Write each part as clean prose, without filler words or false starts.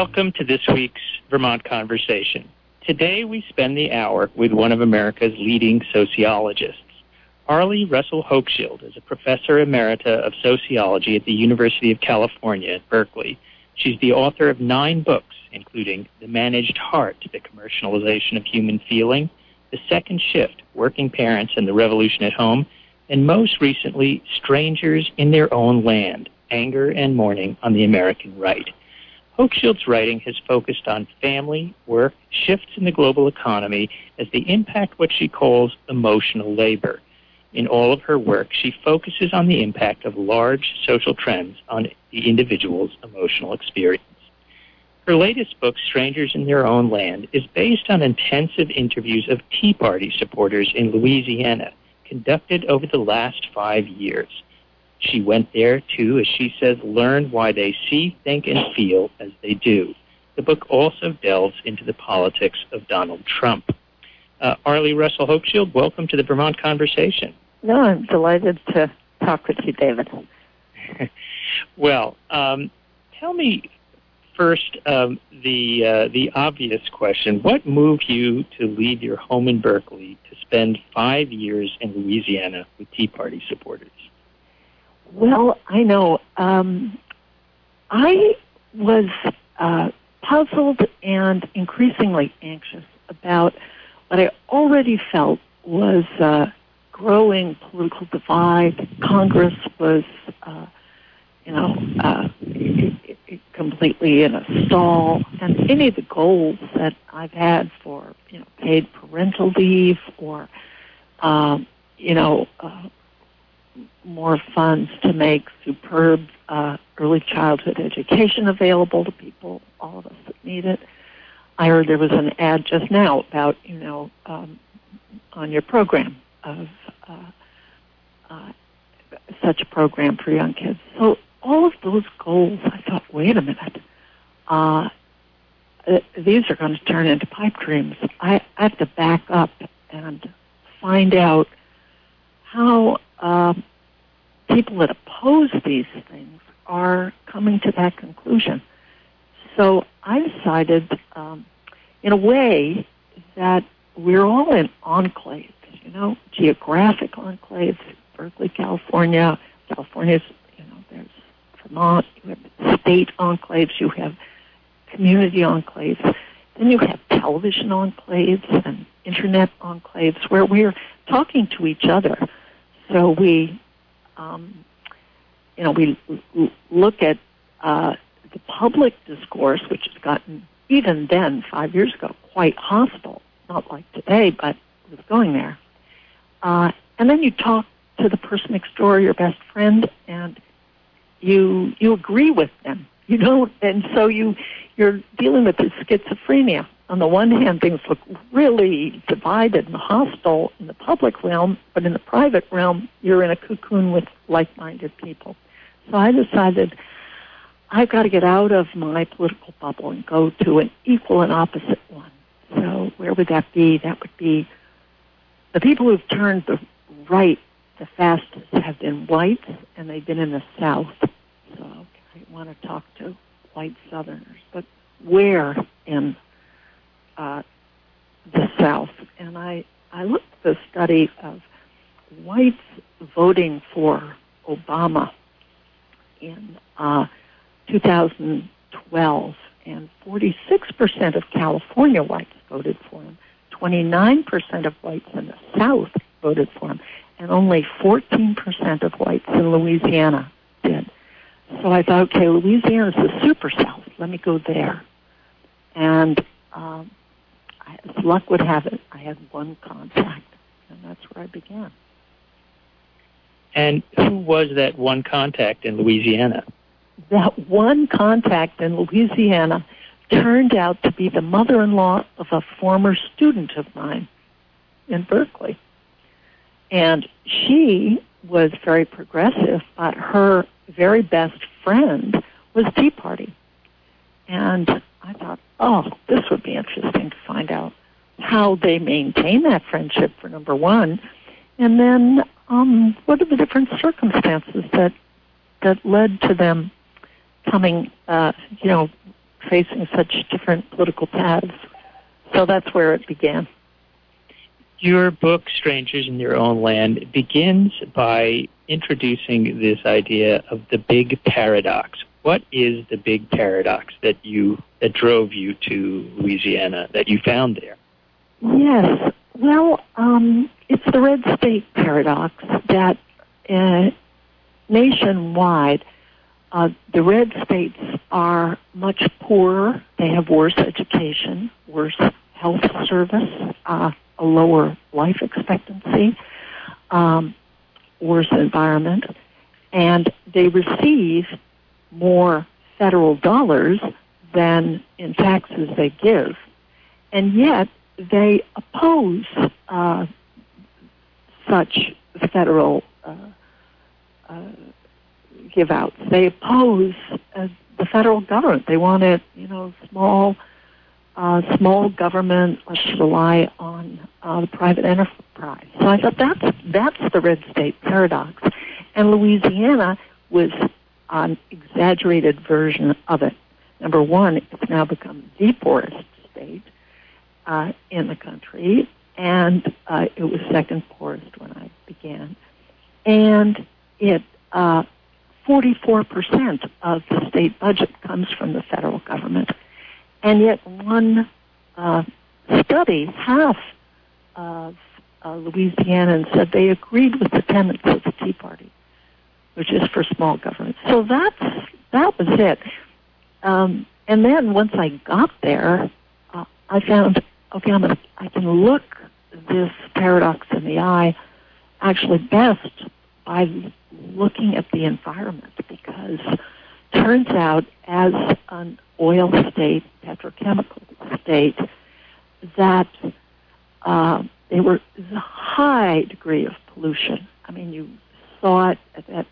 Welcome to this week's Vermont Conversation. Today we spend the hour with one of America's leading sociologists. Arlie Russell Hochschild is a professor emerita of sociology at the University of California at Berkeley. She's the author of 9 books, including The Managed Heart, The Commercialization of Human Feeling, The Second Shift, Working Parents and the Revolution at Home, and most recently, Strangers in Their Own Land, Anger and Mourning on the American Right. Hochschild's writing has focused on family, work, shifts in the global economy as they impact what she calls emotional labor. In all of her work, she focuses on the impact of large social trends on the individual's emotional experience. Her latest book, Strangers in Their Own Land, is based on intensive interviews of Tea Party supporters in Louisiana, conducted over the last 5 years. She went there to, as she says, learn why they see, think, and feel as they do. The book also delves into the politics of Donald Trump. Arlie Russell Hochschild, welcome to the Vermont Conversation. No, I'm delighted to talk with you, David. Well, tell me first the obvious question. What moved you to leave your home in Berkeley to spend 5 years in Louisiana with Tea Party supporters? Well, I know. I was puzzled and increasingly anxious about what I already felt was a growing political divide. Congress was, completely in a stall, and any of the goals that I've had for, paid parental leave or, more funds to make superb early childhood education available to people, all of us that need it. I heard there was an ad just now about, on your program of such a program for young kids. So all of those goals, I thought, wait a minute, these are going to turn into pipe dreams. I have to back up and find out how people that oppose these things are coming to that conclusion. So I decided, in a way, that we're all in enclaves, geographic enclaves. Berkeley, California. California's, there's Vermont. You have state enclaves. You have community enclaves. Then you have television enclaves and internet enclaves where we're talking to each other. So we look at the public discourse, which has gotten, even then, 5 years ago, quite hostile. Not like today, but it was going there. And then you talk to the person next door, your best friend, and you agree with them, and so you're dealing with this schizophrenia. On the one hand, things look really divided and hostile in the public realm, but in the private realm, you're in a cocoon with like-minded people. So I decided I've got to get out of my political bubble and go to an equal and opposite one. So where would that be? That would be the people who've turned the right the fastest have been whites, and they've been in the South. So I want to talk to white Southerners, but where in the South? And I looked at the study of whites voting for Obama in 2012, and 46% of California whites voted for him. 29% of whites in the South voted for him, and only 14% of whites in Louisiana did. So I thought, okay, Louisiana's the super South. Let me go there. And as luck would have it, I had one contact, and that's where I began. And who was that one contact in Louisiana? That one contact in Louisiana turned out to be the mother-in-law of a former student of mine in Berkeley. And she was very progressive, but her very best friend was Tea Party. And I thought, this would be interesting to find out how they maintain that friendship, for number one, and then what are the different circumstances that led to them coming, facing such different political paths. So that's where it began. Your book, Strangers in Your Own Land, begins by introducing this idea of the big paradox. What is the big paradox that drove you to Louisiana, that you found there? Yes. Well, it's the red state paradox that nationwide, the red states are much poorer. They have worse education, worse health service, a lower life expectancy, worse environment, and they receive more federal dollars than in taxes they give. And yet they oppose such federal give-outs. They oppose the federal government. They want it, small government. Let's rely on the private enterprise. So I thought that's the red state paradox, and Louisiana was an exaggerated version of it. Number one, it's now become the poorest state in the country, and it was second poorest when I began, and it 44% of the state budget comes from the federal government. And yet one study, half of Louisianans said they agreed with the tenets of the Tea Party, which is for small government. So that was it. And then once I got there, I found, okay, I can look this paradox in the eye actually best by looking at the environment, because turns out as an oil state, petrochemical state, that there was a high degree of pollution. I mean, you saw it that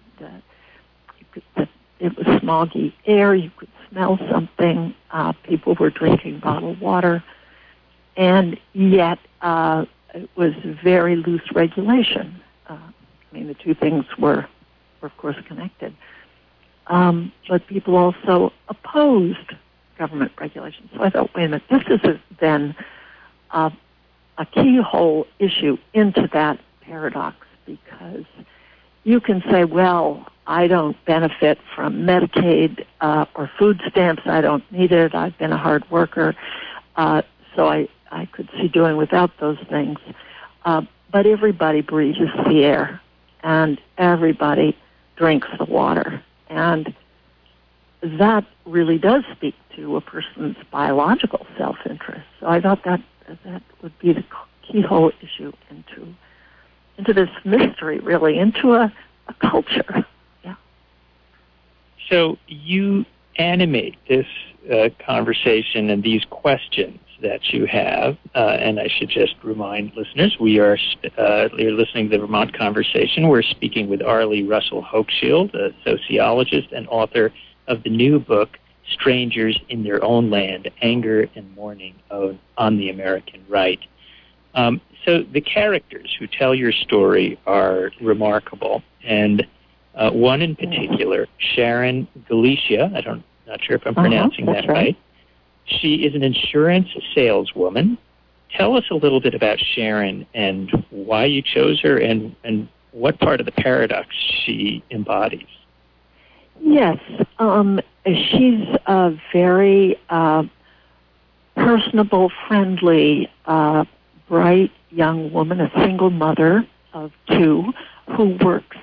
it was smoggy air. You could smell something. People were drinking bottled water, and yet it was very loose regulation. I mean, the two things were of course, connected. But people also opposed government regulation. So I thought, wait a minute, this is then a keyhole issue into that paradox, because you can say, well, I don't benefit from Medicaid or food stamps. I don't need it. I've been a hard worker. So I could see doing without those things. But everybody breathes the air, and everybody drinks the water. And that really does speak to a person's biological self-interest. So I thought that would be the keyhole issue into this mystery, really, into a culture. Yeah. So you animate this conversation and these questions that you have, and I should just remind listeners, you're listening to the Vermont Conversation. We're speaking with Arlie Russell Hochschild, a sociologist and author of the new book, Strangers in Their Own Land, Anger and Mourning on the American Right. So the characters who tell your story are remarkable, and one in particular, Sharon Galicia, not sure if I'm pronouncing that right. She is an insurance saleswoman. Tell us a little bit about Sharon and why you chose her and what part of the paradox she embodies. Yes, she's a very personable, friendly, bright young woman, a single mother of two, who works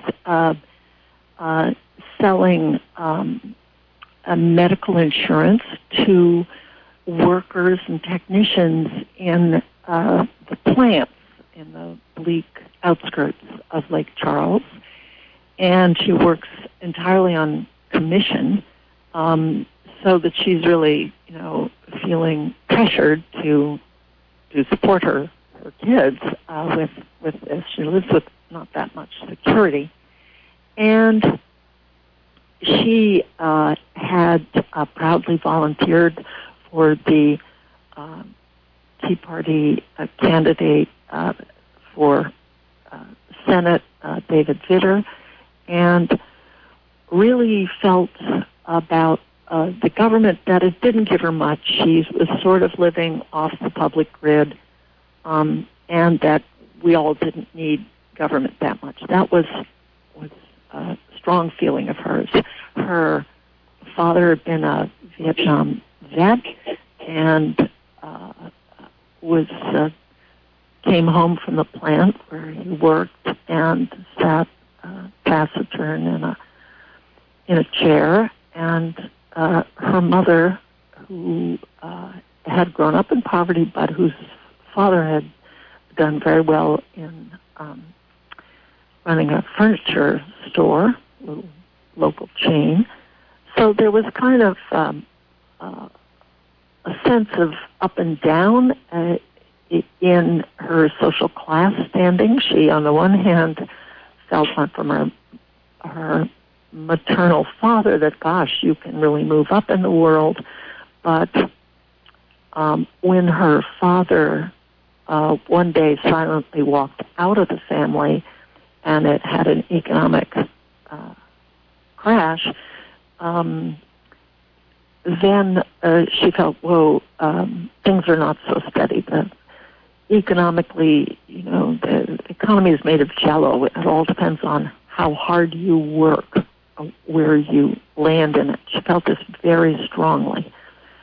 selling medical insurance to workers and technicians in the plants in the bleak outskirts of Lake Charles. And she works entirely on commission, so that she's really, feeling pressured to support her kids with this. She lives with not that much security. And she had proudly volunteered for the Tea Party candidate for Senate, David Vitter, and really felt about the government, that it didn't give her much. She was sort of living off the public grid, and that we all didn't need government that much. That was a strong feeling of hers. Her father had been a Vietnam vet and came home from the plant where he worked and sat taciturn in a chair, and her mother, who had grown up in poverty but whose father had done very well in running a furniture store, a little local chain. So there was kind of a sense of up and down in her social class standing. She, on the one hand, felt from her maternal father that, gosh, you can really move up in the world. But when her father one day silently walked out of the family and it had an economic crash, then she felt, whoa, things are not so steady. Economically, the economy is made of jello. It all depends on how hard you work, where you land in it. She felt this very strongly.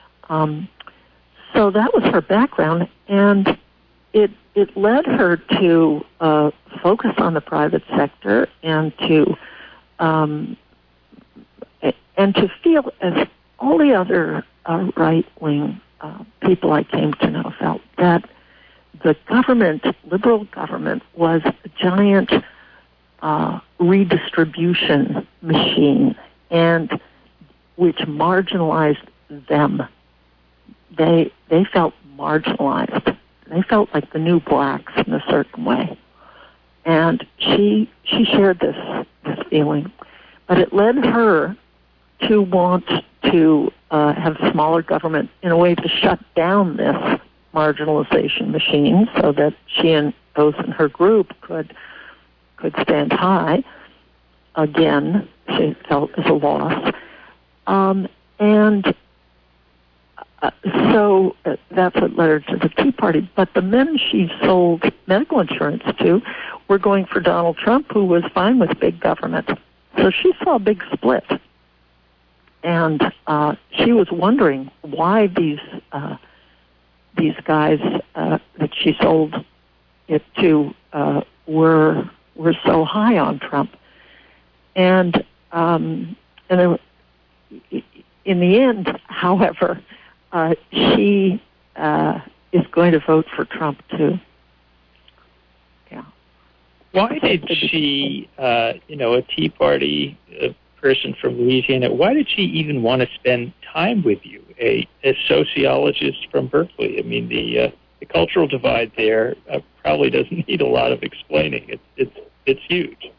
So that was her background, and it led her to focus on the private sector and to feel, as all the other right-wing people I came to know felt, that the government, liberal government, was a giant redistribution machine, and which marginalized them. They felt marginalized. They felt like the new blacks in a certain way. And she shared this feeling. But it led her to want to have smaller government in a way to shut down this marginalization machine so that she and those in her group could stand high. Again, she felt as a loss. So that's what led her to the Tea Party. But the men she sold medical insurance to were going for Donald Trump, who was fine with big government. So she saw a big split. And she was wondering why these guys that she sold it to were so high on Trump. And in the end, however, she is going to vote for Trump too. Yeah. Why did she, a Tea Party person from Louisiana, why did she even want to spend time with you, a sociologist from Berkeley? I mean, the cultural divide there probably doesn't need a lot of explaining. It's huge.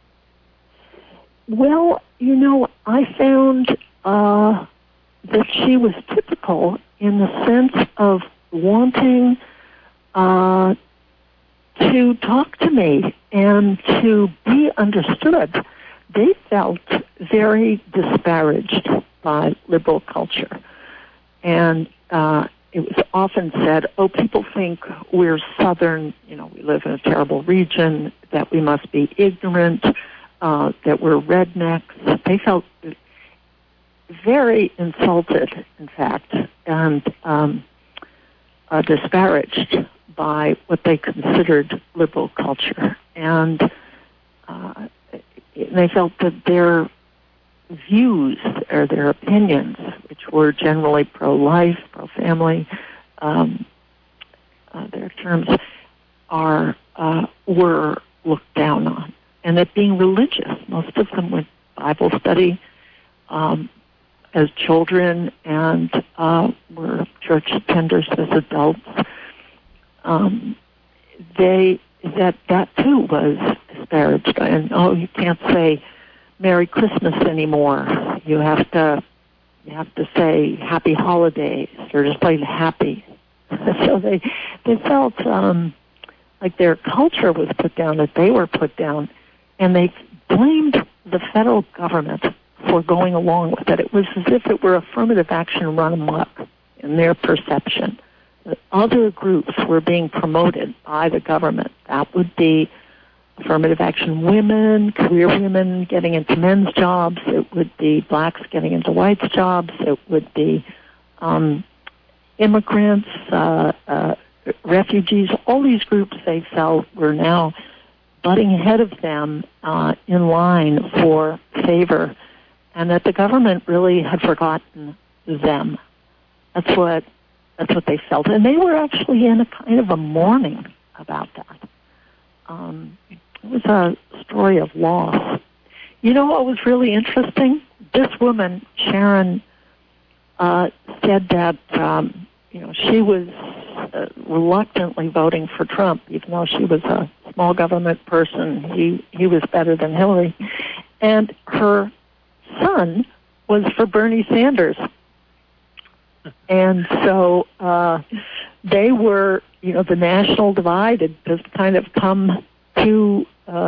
Well, I found that she was typical in the sense of wanting to talk to me and to be understood. They felt very disparaged by liberal culture. And it was often said, people think we're Southern, we live in a terrible region, that we must be ignorant, that we're rednecks. They felt very insulted, in fact, and disparaged by what they considered liberal culture. And they felt that their views or their opinions, which were generally pro-life, pro-family, their terms, were looked down on. And that being religious, most of them went Bible study as children and were church attenders as adults. That too was disparaged. And you can't say Merry Christmas anymore. You have to say Happy Holidays or just plain happy. So they felt like their culture was put down, that they were put down, and they blamed the federal government for going along with it. It was as if it were affirmative action run amok in their perception. That other groups were being promoted by the government. That would be affirmative action women, career women getting into men's jobs. It would be blacks getting into whites' jobs. It would be immigrants, refugees. All these groups they felt were now butting ahead of them in line for favor, and that the government really had forgotten them. That's what they felt, and they were actually in a kind of a mourning about that. It was a story of loss. You know what was really interesting? This woman, Sharon, said that she was reluctantly voting for Trump, even though she was a small government person. He was better than Hillary, and her son was for Bernie Sanders. And so they were, the national divide had just kind of come to,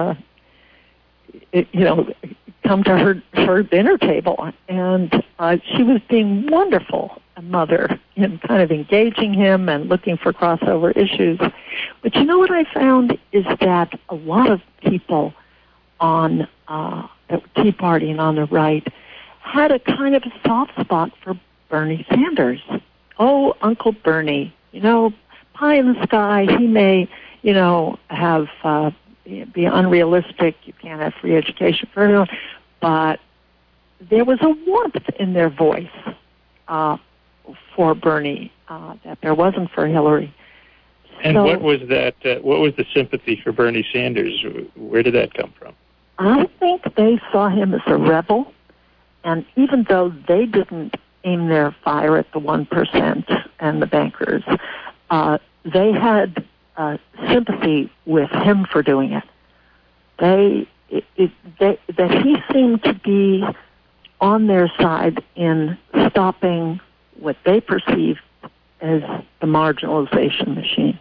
come to her dinner table. And she was being wonderful a mother in kind of engaging him and looking for crossover issues. But you know what I found is that a lot of people on the Tea Party and on the right had a kind of a soft spot for Bernie Sanders. Oh, Uncle Bernie, pie in the sky. He may, have be unrealistic. You can't have free education for everyone, but there was a warmth in their voice for Bernie that there wasn't for Hillary. And so, what was that? What was the sympathy for Bernie Sanders? Where did that come from? I think they saw him as a rebel, and even though they didn't aim their fire at the 1% and the bankers, they had sympathy with him for doing it. That he seemed to be on their side in stopping what they perceived as the marginalization machine.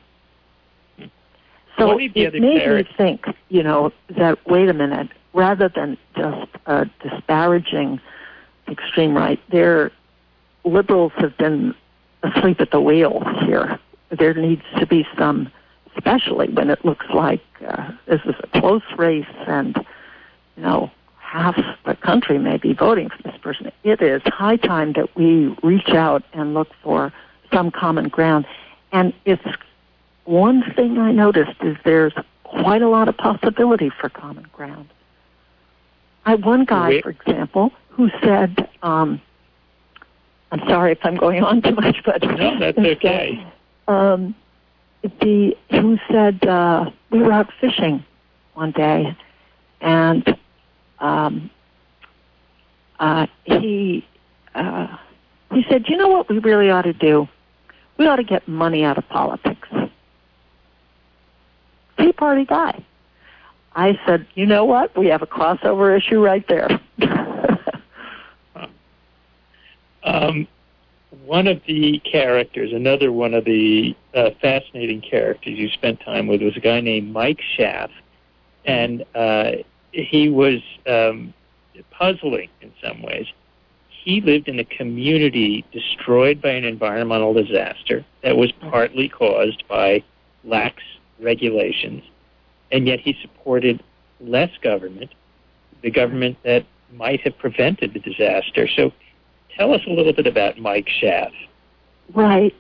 So it made me think, that, wait a minute, rather than just disparaging extreme right, their liberals have been asleep at the wheel here. There needs to be some, especially when it looks like this is a close race and, half the country may be voting for this person. It is high time that we reach out and look for some common ground. And it's one thing I noticed is there's quite a lot of possibility for common ground. I had one guy, for example, who said, I'm sorry if I'm going on too much, but... No, that's okay. Who said, we were out fishing one day, and he said, you know what we really ought to do? We ought to get money out of politics. Tea Party guy. I said, you know what? We have a crossover issue right there. One of the characters, another one of the fascinating characters you spent time with was a guy named Mike Schaaf, and he was puzzling in some ways. He lived in a community destroyed by an environmental disaster that was partly caused by lax regulations, and yet he supported less government, the government that might have prevented the disaster. So tell us a little bit about Mike Schaaf. Right.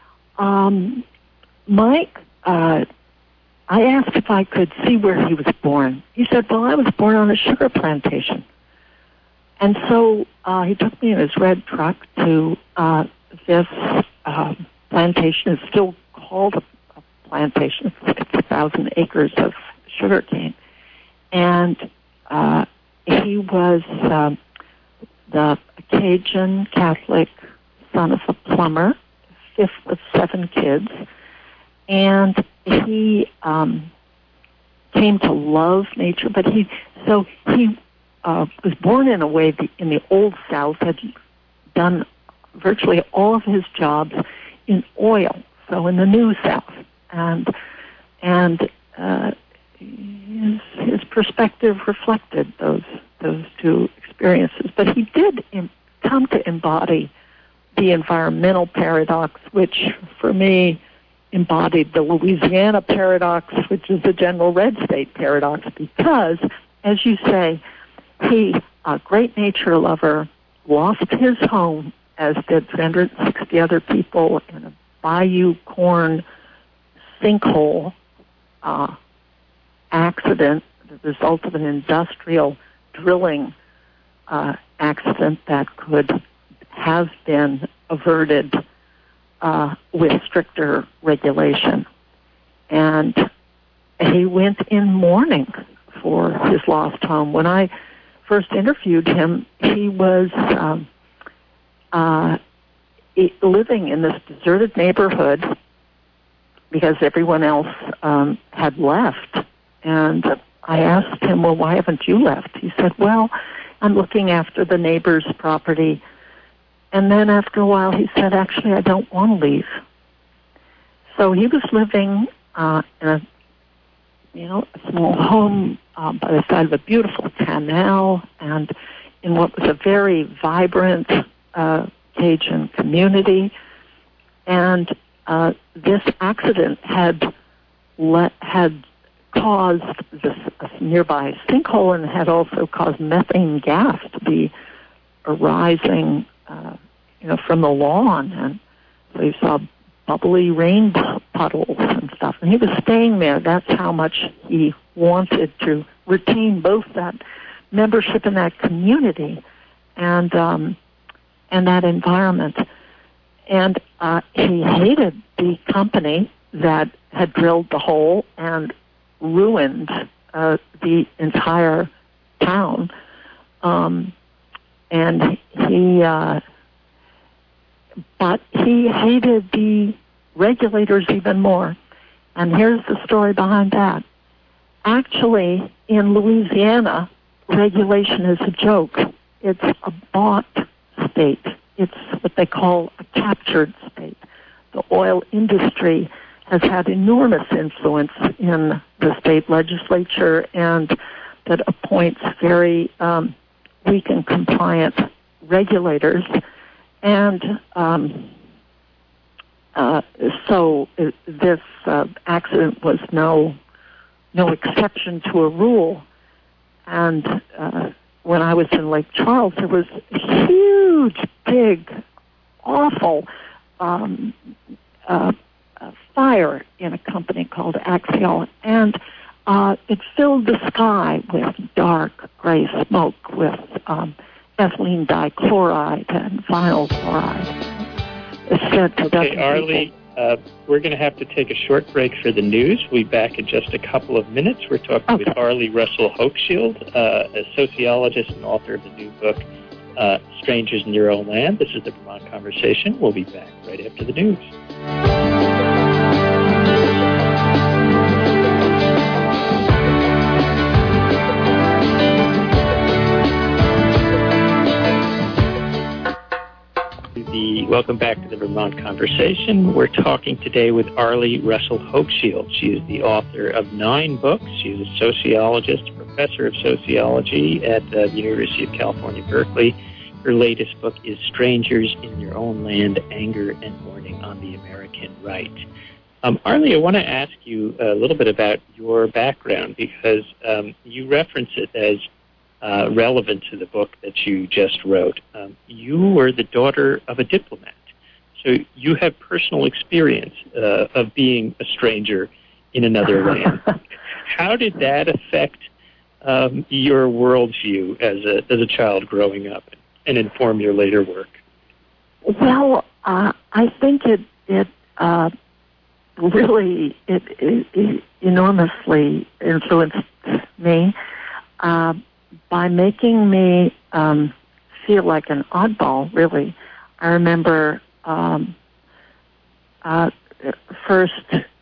Mike, I asked if I could see where he was born. He said, well, I was born on a sugar plantation. And so he took me in his red truck to this plantation. It's still called a plantation. It's 1,000 acres of sugarcane. And he was the Cajun Catholic son of a plumber, fifth of 7 kids. And he came to love nature, but he was born in a way in the Old South, had done virtually all of his jobs in oil, so in the New South. And his perspective reflected those those two experiences. But he did come to embody the environmental paradox, which for me embodied the Louisiana paradox, which is the general red state paradox, because, as you say, he, a great nature lover, lost his home, as did 360 other people, in a bayou corn sinkhole accident, the result of an industrial drilling accident that could have been averted with stricter regulation. And he went in mourning for his lost home. When I first interviewed him, he was living in this deserted neighborhood because everyone else had left. And I asked him, well, why haven't you left? He said, well, I'm looking after the neighbor's property. And then after a while, he said, actually, I don't want to leave. So he was living in a small home by the side of a beautiful canal and in what was a very vibrant Cajun community. And this accident had caused this nearby sinkhole and had also caused methane gas to be arising, from the lawn. And so you saw bubbly rain puddles and stuff. And he was staying there. That's how much he wanted to retain both that membership in that community and that environment. And he hated the company that had drilled the hole and ruined the entire town. But he hated the regulators even more. And here's the story behind that. Actually, in Louisiana, regulation is a joke. It's a bought state. It's what they call a captured state. The oil industry has had enormous influence in the state legislature and that appoints very weak and compliant regulators. And so this accident was no exception to a rule. And when I was in Lake Charles, there was a huge, big, awful fire in a company called Axiall, and it filled the sky with dark gray smoke with ethylene dichloride and vinyl chloride. Okay, Arlie, we're going to have to take a short break for the news. We'll be back in just a couple of minutes. We're talking with Arlie Russell Hochschild, a sociologist and author of the new book, Strangers in Your Own Land. This is the Vermont Conversation. We'll be back right after the news. Welcome back to the Vermont Conversation. We're talking today with Arlie Russell Hochschild. She is the author of 9 books. She's a sociologist, professor of sociology at the University of California, Berkeley. Her latest book is Strangers in Your Own Land, Anger and Mourning on the American Right. Arlie, I want to ask you a little bit about your background because you reference it as relevant to the book that you just wrote. You were the daughter of a diplomat, so you have personal experience of being a stranger in another land. How did that affect your worldview as a child growing up and inform your later work? Well, I think it really enormously influenced me. By making me feel like an oddball, really. I remember first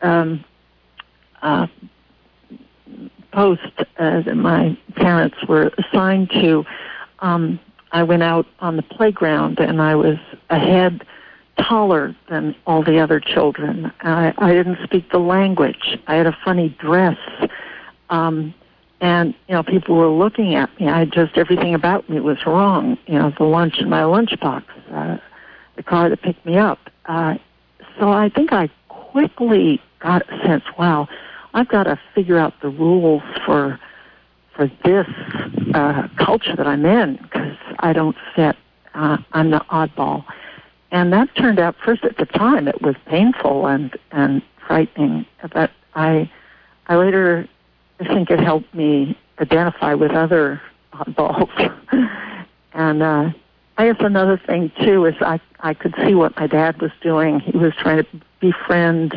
post that my parents were assigned to, I went out on the playground and I was a head taller than all the other children. I didn't speak the language. I had a funny dress. And, people were looking at me. Everything about me was wrong. The lunch in my lunchbox, the car that picked me up. So I think I quickly got a sense, wow, I've got to figure out the rules for this culture that I'm in, because I don't fit. I'm the oddball. And that turned out, first at the time, it was painful and frightening. But I later think it helped me identify with other oddballs. And I guess another thing, too, is I could see what my dad was doing. He was trying to befriend,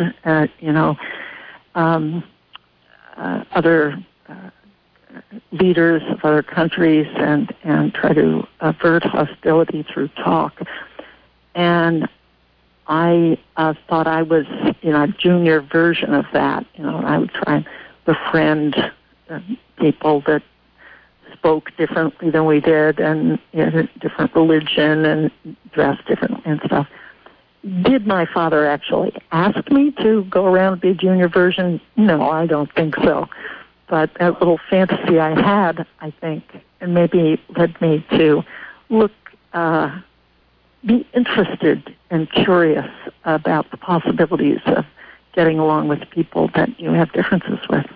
other leaders of other countries and try to avert hostility through talk. And I thought I was, a junior version of that. I would try and befriend people that spoke differently than we did and different religion and dressed differently and stuff. Did my father actually ask me to go around and be a junior version? No, I don't think so. But that little fantasy I had, I think, and maybe led me to be interested and curious about the possibilities of getting along with people that you have differences with.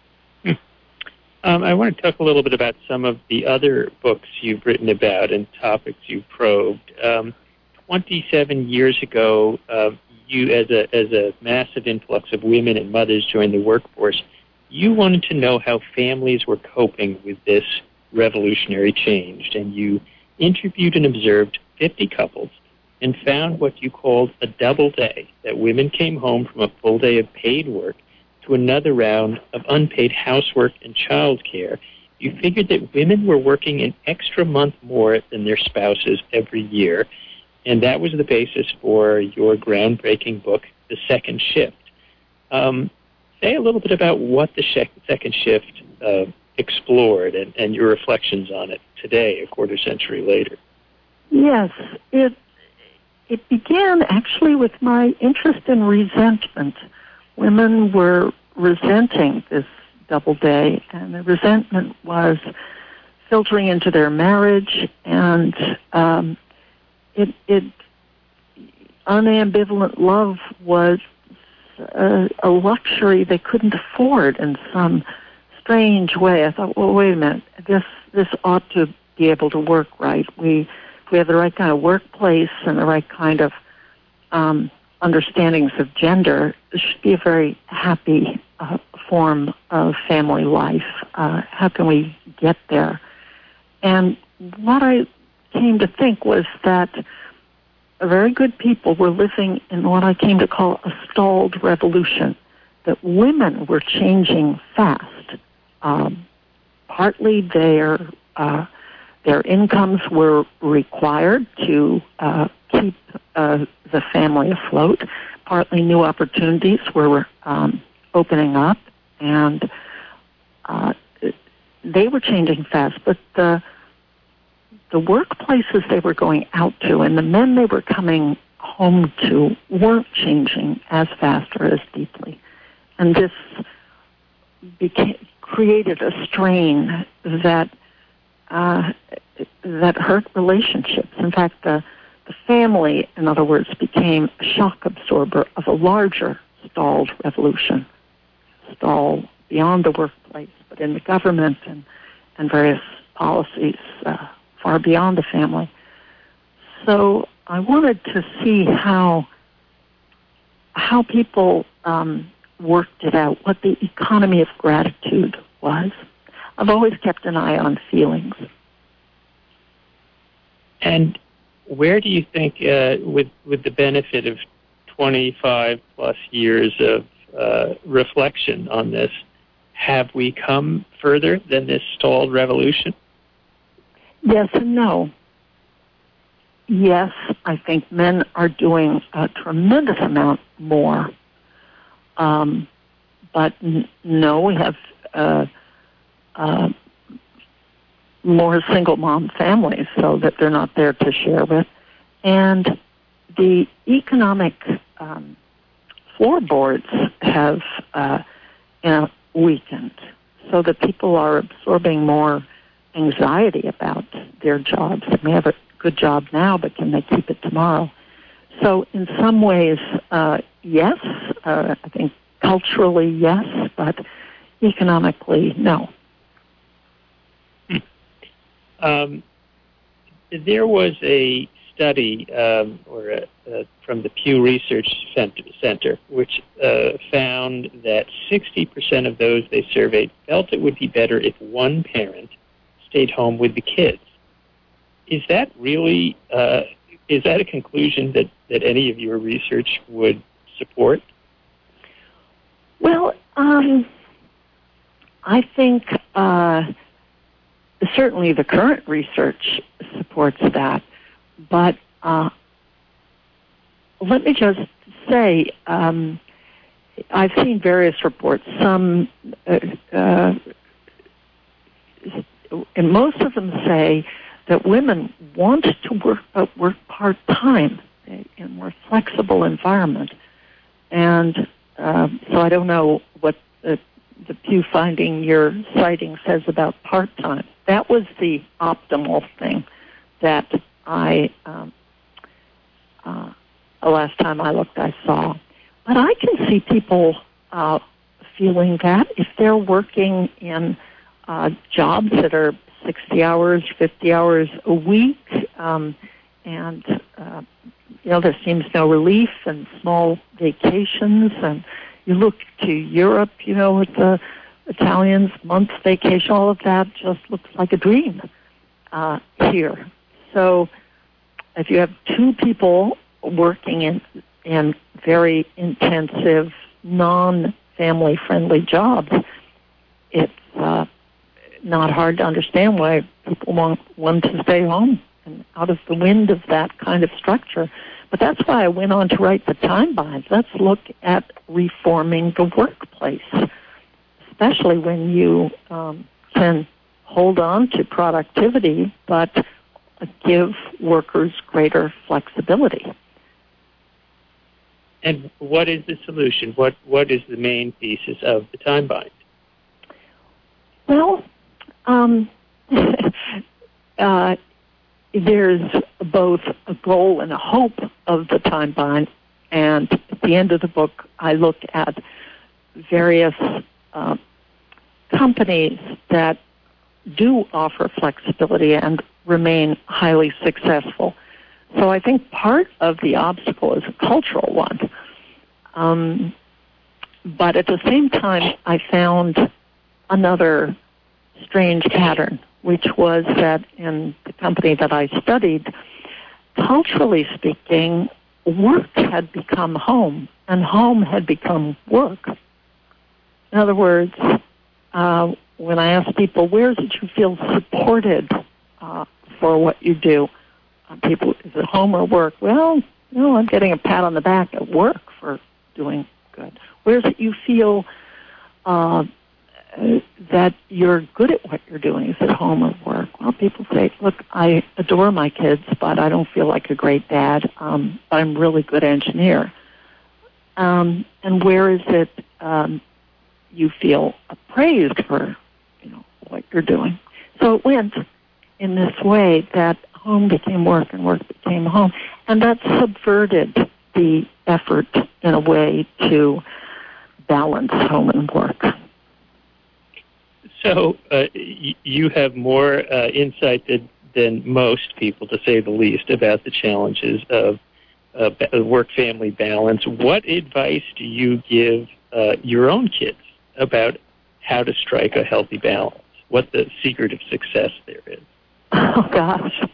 I want to talk a little bit about some of the other books you've written about and topics you've probed. 27 years ago, you, as a massive influx of women and mothers joined the workforce, you wanted to know how families were coping with this revolutionary change, and you interviewed and observed 50 couples and found what you called a double day, that women came home from a full day of paid work to another round of unpaid housework and childcare. You figured that women were working an extra month more than their spouses every year, and that was the basis for your groundbreaking book, The Second Shift. Say a little bit about what the Second Shift explored and your reflections on it today, a quarter century later. Yes, it began actually with my interest in resentment. Women were resenting this double day, and the resentment was filtering into their marriage, and unambivalent love was a luxury they couldn't afford in some strange way. I thought, well, wait a minute, this ought to be able to work right. If we have the right kind of workplace and the right kind of understandings of gender, it should be a very happy form of family life. How can we get there? And what I came to think was that very good people were living in what I came to call a stalled revolution, that women were changing fast. Partly their incomes were required to keep the family afloat. Partly new opportunities were opening up, and they were changing fast. But the workplaces they were going out to and the men they were coming home to weren't changing as fast or as deeply. And this created a strain that hurt relationships. In fact, the family, in other words, became a shock absorber of a larger stalled revolution, stall beyond the workplace, but in the government and various policies far beyond the family. So I wanted to see how people worked it out, what the economy of gratitude was. I've always kept an eye on feelings. And where do you think, with the benefit of 25 plus years of reflection on this, have we come further than this stalled revolution? Yes and no. Yes, I think men are doing a tremendous amount more. But no, we have more single mom families, so that they're not there to share with. And the economic floorboards have weakened. so that people are absorbing more anxiety about their jobs. They may have a good job now, but can they keep it tomorrow? So in some ways, yes. I think culturally, yes, but economically, no. There was a study from the Pew Research Center, which found that 60% of those they surveyed felt it would be better if one parent stayed home with the kids. Is that really, is that a conclusion that any of your research would support? Well, I think certainly the current research supports that, but let me just say, I've seen various reports. Some, and most of them say that women want to work part-time in a more flexible environment. And so I don't know what the Pew finding you're citing says about part-time. That was the optimal thing that last time I looked, I saw. But I can see people feeling that if they're working in jobs that are 60 hours, 50 hours a week, and there seems no relief and small vacations. And you look to Europe, with the Italians, month vacation, all of that just looks like a dream here. So if you have two people working in very intensive, non-family friendly jobs, it's not hard to understand why people want one to stay home and out of the wind of that kind of structure. But that's why I went on to write the time binds. Let's look at reforming the workplace, especially when you can hold on to productivity but give workers greater flexibility. And what is the solution? What is the main thesis of the time bind? Well, there's both a goal and a hope of the time bind, and at the end of the book, I look at various companies that do offer flexibility and remain highly successful. So I think part of the obstacle is a cultural one. But at the same time, I found another strange pattern, which was that in the company that I studied, culturally speaking, work had become home, and home had become work. In other words, when I asked people, where did you feel supported for what you do? People, is it home or work? Well, I'm getting a pat on the back at work for doing good. Where is it you feel that you're good at what you're doing? Is it home or work? Well, people say, look, I adore my kids, but I don't feel like a great dad, but I'm a really good engineer. And where is it you feel appraised for, what you're doing? So it went in this way that home became work and work became home. And that subverted the effort in a way to balance home and work. So you have more insight than most people, to say the least, about the challenges of work-family balance. What advice do you give your own kids about how to strike a healthy balance? What the secret of success there is? Oh, gosh.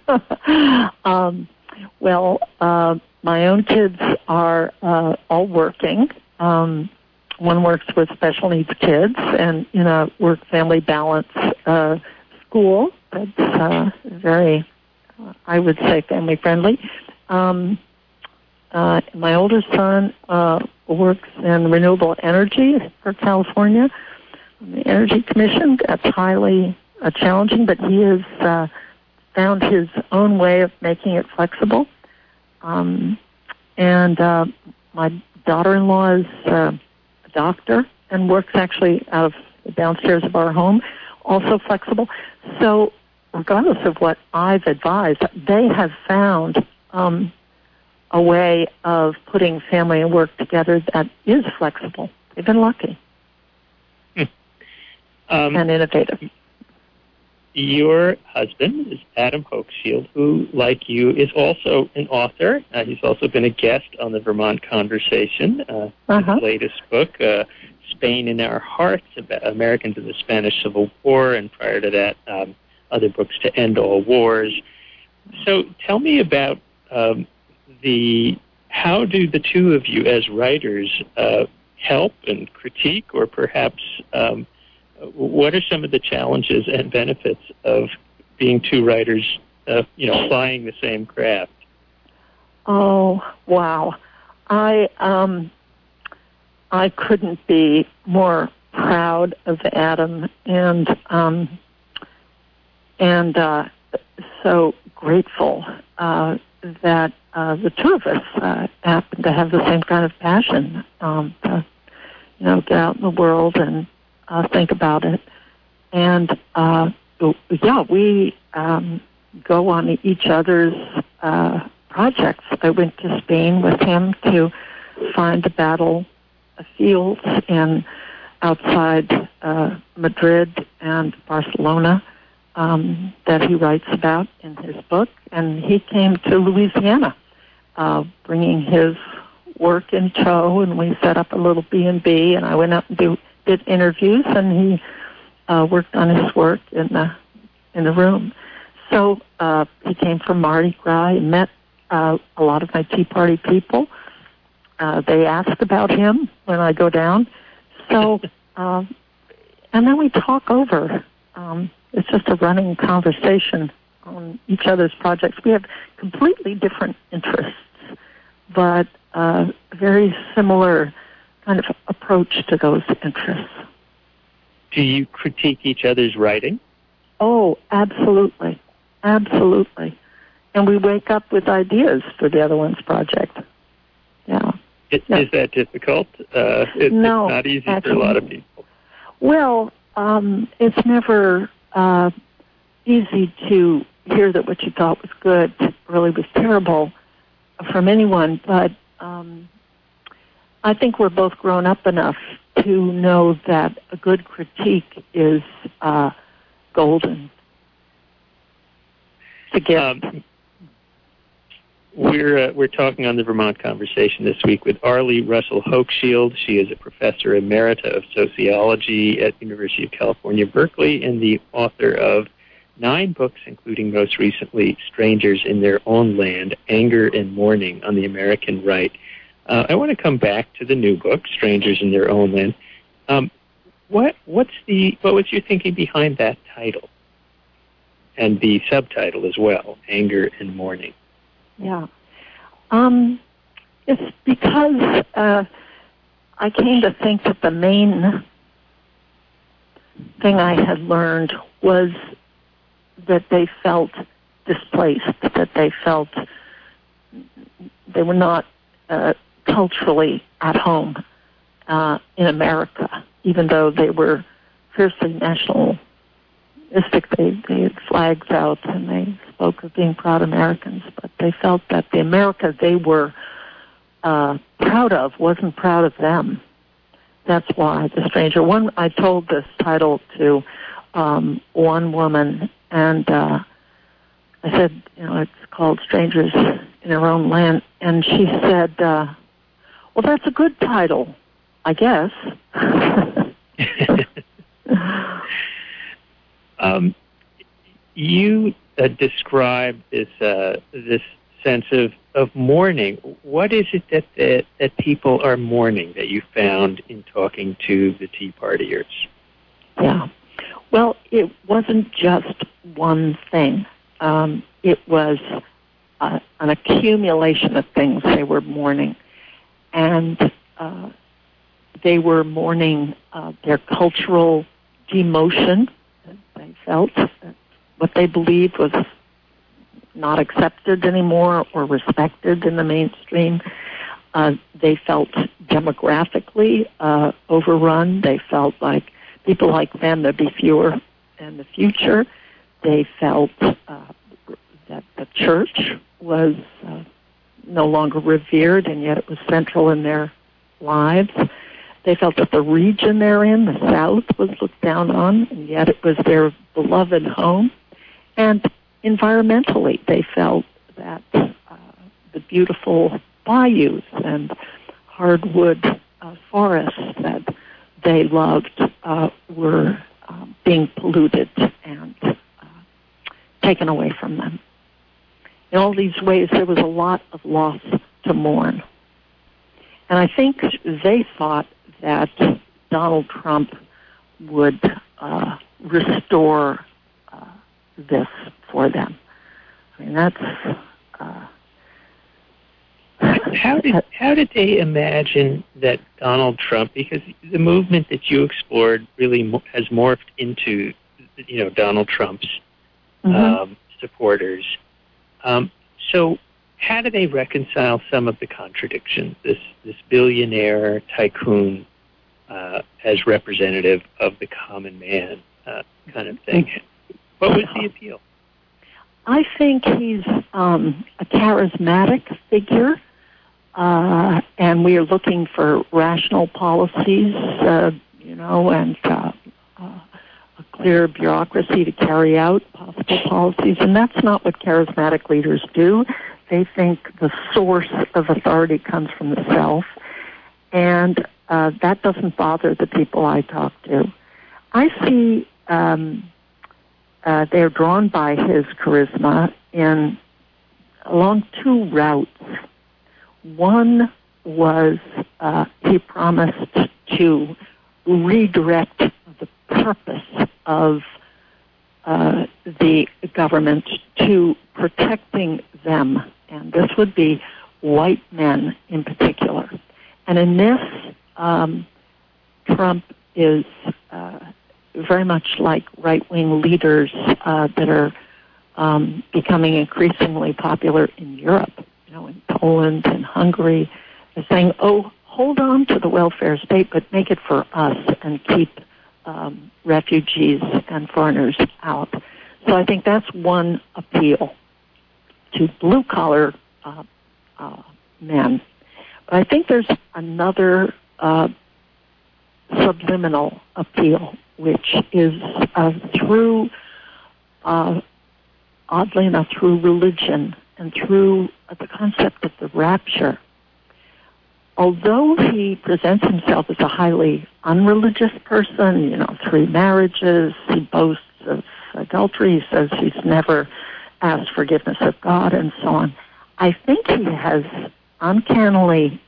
My own kids are all working. One works with special needs kids and in a work-family balance school that's very, I would say, family-friendly. My older son works in renewable energy for California, on the Energy Commission. That's highly challenging, but he has found his own way of making it flexible. And my daughter-in-law is a doctor and works actually out of the downstairs of our home, also flexible. So regardless of what I've advised, they have found a way of putting family and work together that is flexible. They've been lucky and innovative. Your husband is Adam Hochschild, who, like you, is also an author. He's also been a guest on the Vermont Conversation. His latest book, Spain in Our Hearts, about Americans in the Spanish Civil War, and prior to that, other books, To End All Wars. So tell me about how do the two of you as writers help and critique, or perhaps what are some of the challenges and benefits of being two writers, plying the same craft? Oh, wow. I couldn't be more proud of Adam and so grateful that the two of us happen to have the same kind of passion to, get out in the world and think about it. And, we go on each other's projects. I went to Spain with him to find the battlefields outside Madrid and Barcelona that he writes about in his book. And he came to Louisiana, bringing his work in tow, and we set up a little B&B, and I went up and did interviews, and he worked on his work in the room. So he came from Mardi Gras and met a lot of my Tea Party people. They asked about him when I go down. So, and then we talk over. It's just a running conversation on each other's projects. We have completely different interests, but very similar kind of approach to those interests. Do you critique each other's writing? Oh, absolutely. Absolutely. And we wake up with ideas for the other one's project. Yeah. Is that difficult? It's not easy for a lot of people. Well, it's never easy to hear that what you thought was good really was terrible from anyone, but I think we're both grown up enough to know that a good critique is golden to give. We're talking on the Vermont Conversation this week with Arlie Russell Hochschild. She is a professor emerita of sociology at the University of California, Berkeley, and the author of 9 books, including most recently Strangers in Their Own Land, Anger and Mourning on the American Right. I want to come back to the new book, Strangers in Their Own Land. What was your thinking behind that title and the subtitle as well, Anger and Mourning? Yeah. It's because I came to think that the main thing I had learned was that they felt displaced, that they felt they were not culturally at home in America, even though they were fiercely nationalistic. They had flags out and they spoke of being proud Americans, but they felt that the America they were proud of wasn't proud of them. That's why The Stranger. I told this title to one woman, and I said, it's called Strangers in Their Own Land, and she said, well, that's a good title, I guess. You describe this sense of mourning. What is it that people are mourning that you found in talking to the Tea Partiers? Yeah. Well, it wasn't just one thing. It was an accumulation of things they were mourning. And they were mourning their cultural demotion. They felt that what they believed was not accepted anymore or respected in the mainstream. They felt demographically overrun. They felt like people like them, there'd be fewer in the future. They felt that the church was no longer revered, and yet it was central in their lives. They felt that the region they're in, the South, was looked down on, and yet it was their beloved home. And environmentally, they felt that the beautiful bayous and hardwood forests that they loved were being polluted and taken away from them. In all these ways, there was a lot of loss to mourn. And I think they thought that Donald Trump would restore this for them. I mean, that's... How did they imagine that Donald Trump, because the movement that you explored really has morphed into, Donald Trump's supporters. So how do they reconcile some of the contradictions, this billionaire tycoon as representative of the common man kind of thing? What was the appeal? I think he's a charismatic figure, and we are looking for rational policies, and a clear bureaucracy to carry out possible policies, and that's not what charismatic leaders do. They think the source of authority comes from the self, and that doesn't bother the people I talk to. I see they're drawn by his charisma along two routes. One was he promised to redirect the purpose of the government to protecting them, and this would be white men in particular. And in this, Trump is very much like right-wing leaders that are becoming increasingly popular in Europe, in Poland and Hungary. They're saying, hold on to the welfare state, but make it for us and keep refugees and foreigners out. So I think that's one appeal to blue-collar men. But I think there's another subliminal appeal, which is through, oddly enough, through religion and through the concept of the rapture. Although he presents himself as a highly unreligious person, 3 marriages, he boasts of adultery, he says he's never asked forgiveness of God, and so on, I think he has uncannily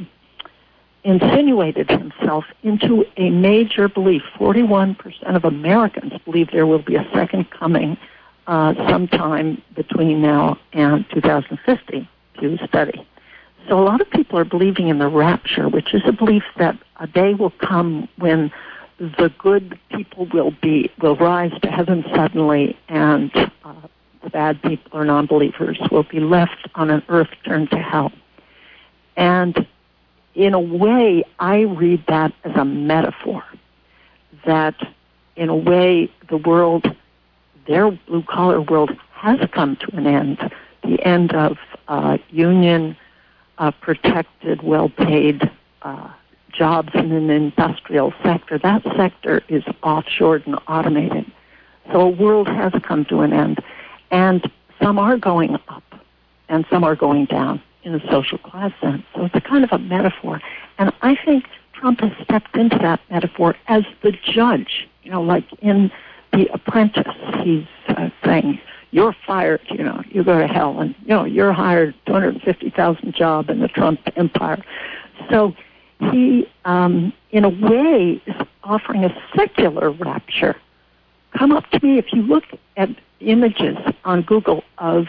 insinuated himself into a major belief. 41% of Americans believe there will be a second coming sometime between now and 2050, Pew study. So a lot of people are believing in the rapture, which is a belief that a day will come when the good people will rise to heaven suddenly, and the bad people or non-believers will be left on an earth turned to hell. And in a way, I read that as a metaphor, that in a way the world, their blue-collar world, has come to an end, the end of union protected, well-paid jobs in an industrial sector. That sector is offshored and automated. So a world has come to an end. And some are going up, and some are going down in the social class sense. So it's a kind of a metaphor. And I think Trump has stepped into that metaphor as the judge. Like in The Apprentice, he's saying, you're fired, you go to hell, and, you're hired, 250,000 job in the Trump empire. So he, in a way, is offering a secular rapture. Come up to me if you look at images on Google of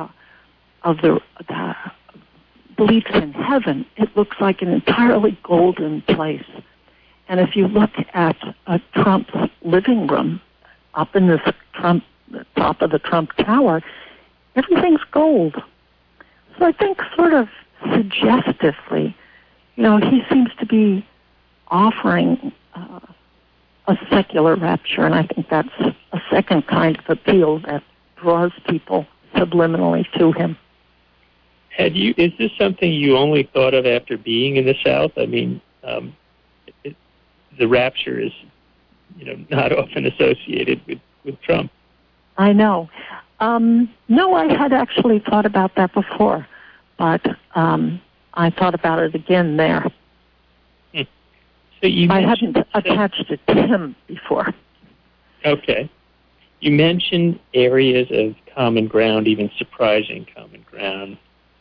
the beliefs in heaven. It looks like an entirely golden place. And if you look at Trump's living room up in this the top of the Trump Tower, everything's gold. So I think sort of suggestively, he seems to be offering a secular rapture, and I think that's a second kind of appeal that draws people subliminally to him. Is this something you only thought of after being in the South? I mean, the rapture is, not often associated with Trump. I know. No, I had actually thought about that before, but I thought about it again there. So I hadn't attached it to him before. Okay. You mentioned areas of common ground, even surprising common ground.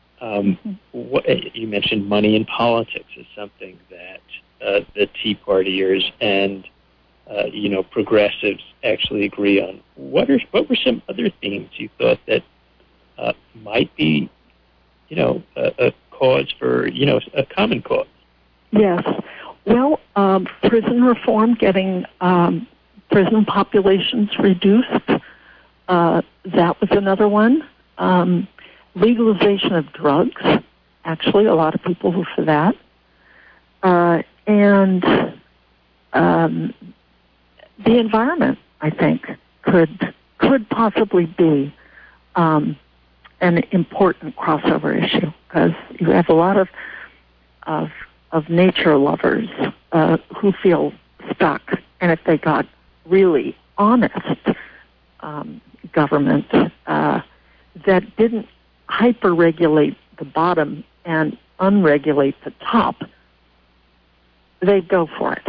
You mentioned money in politics as something that the Tea Partiers and progressives actually agree on. What were some other themes you thought that might be, a cause for, a common cause? Yes. Well, prison reform, getting prison populations reduced, that was another one. Legalization of drugs, actually, a lot of people were for that. And the environment, I think, could possibly be an important crossover issue, because you have a lot of nature lovers who feel stuck, and if they got really honest government that didn't hyper-regulate the bottom and unregulate the top, they'd go for it.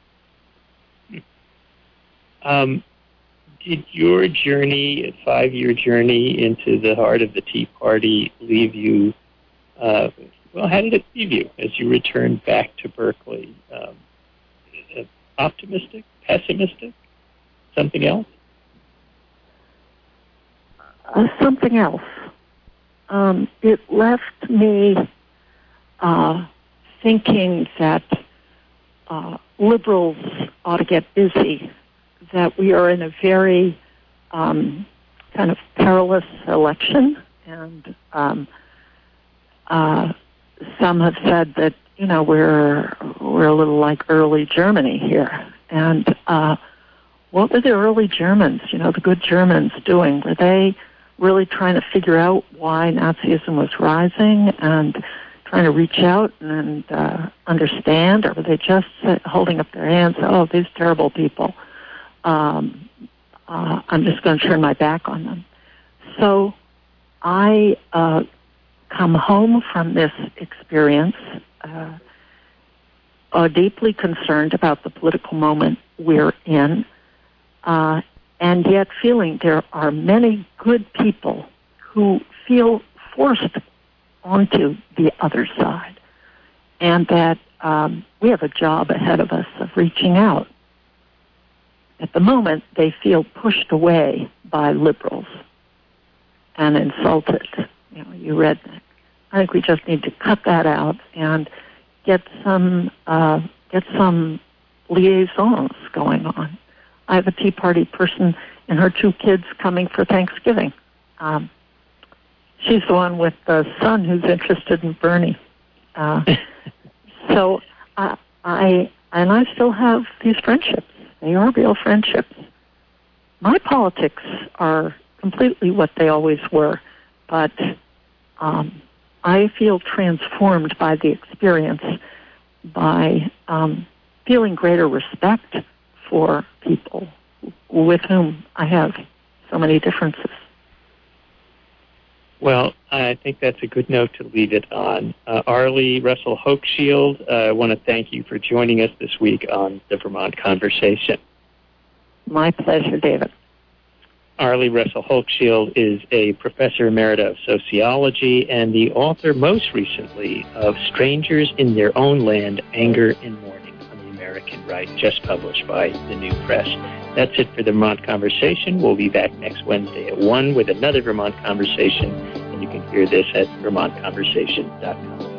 Did your journey, a 5-year journey into the heart of the Tea Party, leave you, how did it leave you as you returned back to Berkeley? Optimistic? Pessimistic? Something else? Something else. It left me thinking that liberals ought to get busy, that we are in a very kind of perilous election, and some have said that we're a little like early Germany here. And what were the early Germans, the good Germans, doing? Were they really trying to figure out why Nazism was rising and trying to reach out and understand, or were they just holding up their hands, oh, these terrible people, I'm just going to turn my back on them? So I come home from this experience deeply concerned about the political moment we're in, and yet feeling there are many good people who feel forced onto the other side, and that we have a job ahead of us of reaching out. At the moment, they feel pushed away by liberals and insulted. You read that. I think we just need to cut that out and get some liaisons going on. I have a Tea Party person and her 2 kids coming for Thanksgiving. She's the one with the son who's interested in Bernie. So I still have these friendships. They are real friendships. My politics are completely what they always were, but I feel transformed by the experience, by feeling greater respect for people with whom I have so many differences. Well, I think that's a good note to leave it on. Arlie Russell Hochschild, I want to thank you for joining us this week on the Vermont Conversation. My pleasure, David. Arlie Russell Hochschild is a professor emerita of sociology and the author most recently of Strangers in Their Own Land, Anger and Mourning on the American Right, just published by the New Press. That's it for the Vermont Conversation. We'll be back next Wednesday at 1 with another Vermont Conversation, and you can hear this at vermontconversation.com.